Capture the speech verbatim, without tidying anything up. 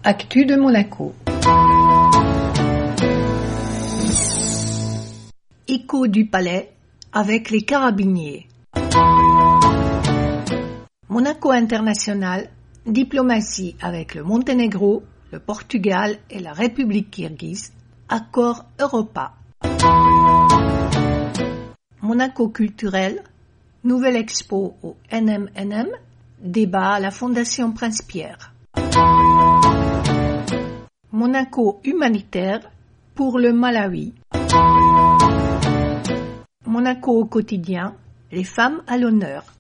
Actu de Monaco. Écho du palais avec les carabiniers. Monaco International, diplomatie avec le Monténégro, le Portugal et la République kirghize, accord Europa. Monaco culturel, nouvelle expo au N M N M, débat à la Fondation Prince-Pierre. Monaco humanitaire pour le Malawi. Monaco au quotidien, les femmes à l'honneur.